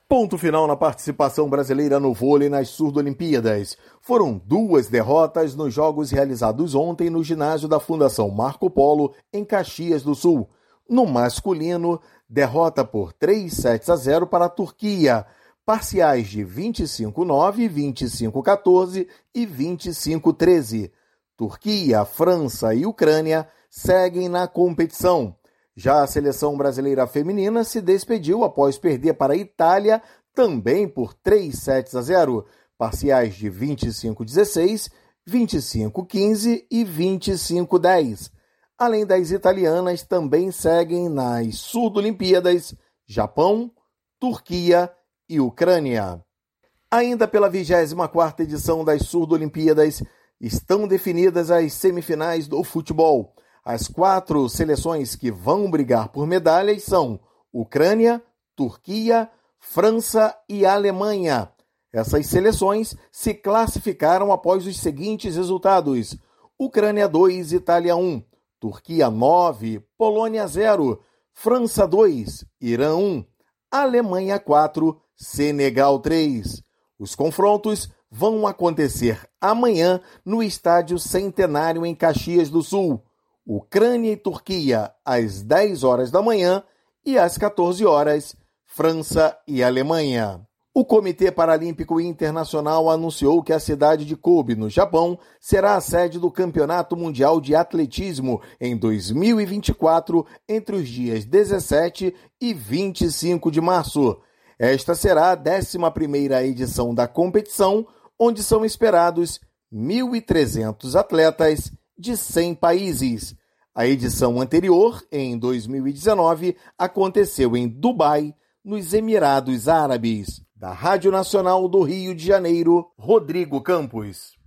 Ponto final na participação brasileira no vôlei nas Surdo-Olimpíadas. Foram 2 derrotas nos jogos realizados ontem no ginásio da Fundação Marco Polo, em Caxias do Sul. No masculino, derrota por 3-0 para a Turquia, parciais de 25-9, 25-14 e 25-13. Turquia, França e Ucrânia seguem na competição. Já a seleção brasileira feminina se despediu após perder para a Itália, também por 3-0, parciais de 25-16, 25-15 e 25-10. Além das italianas, também seguem nas Surdo-Olimpíadas Japão, Turquia e Ucrânia. Ainda pela 24ª edição das Surdo-Olimpíadas, estão definidas as semifinais do futebol. As 4 seleções que vão brigar por medalhas são Ucrânia, Turquia, França e Alemanha. Essas seleções se classificaram após os seguintes resultados: Ucrânia 2, Itália 1, Turquia 9, Polônia 0, França 2, Irã 1, Alemanha 4, Senegal 3. Os confrontos vão acontecer amanhã no Estádio Centenário em Caxias do Sul. Ucrânia e Turquia às 10 horas da manhã e às 14 horas, França e Alemanha. O Comitê Paralímpico Internacional anunciou que a cidade de Kobe, no Japão, será a sede do Campeonato Mundial de Atletismo em 2024, entre os dias 17 e 25 de março. Esta será a 11ª edição da competição, onde são esperados 1.300 atletas de 100 países. A edição anterior, em 2019, aconteceu em Dubai, nos Emirados Árabes. Da Rádio Nacional do Rio de Janeiro, Rodrigo Campos.